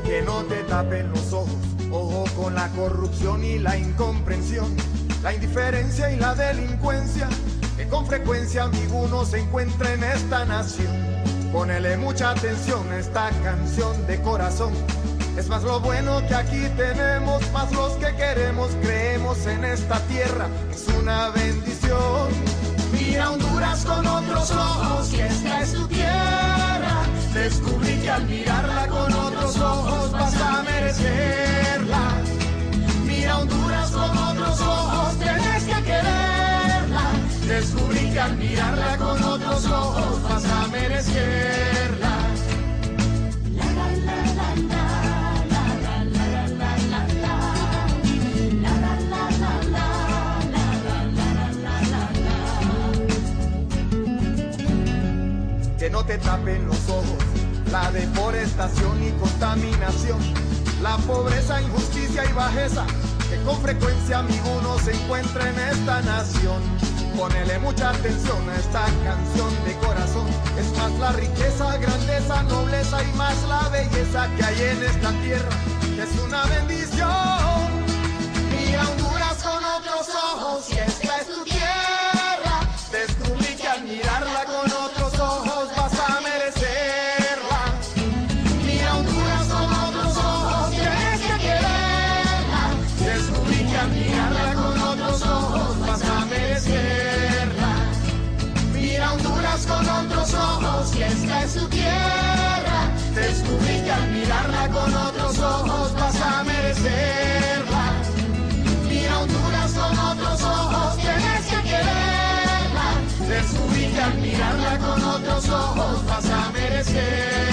Que no te tapen los ojos, ojo con la corrupción y la incomprensión, la indiferencia y la delincuencia, que con frecuencia amigo uno se encuentra en esta nación. Ponele mucha atención a esta canción de corazón. Es más lo bueno que aquí tenemos, más los que queremos, creemos en esta tierra, es una bendición. Mira Honduras con otros ojos, y esta es tu tierra. Descubrí que al mirarla con otros ojos vas a merecerla. Mira Honduras con otros ojos, tienes que quererla. Descubrí que al mirarla con otros ojos vas a merecerla. Que no te tapen los ojos, la deforestación y contaminación, la pobreza, injusticia y bajeza, que con frecuencia amigo uno se encuentra en esta nación. Ponele mucha atención a esta canción de corazón. Es más la riqueza, grandeza, nobleza y más la belleza que hay en esta tierra, que es una bendición. Mira Honduras con otros ojos, y esta es tu tierra. Descubrí que al mirarla con otros ojos vas a merecerla. Mira Honduras con otros ojos, tienes que quererla. Descubrí que al mirarla con otros ojos vas a merecerla. Mira Honduras con otros ojos, y esta es tu tierra. Descubrí que al mirarla con otros ojos vas a merecerla. Mira Honduras con otros ojos, tienes que quererla. Descubrí que al mirarla con otros ojos vas a merecer.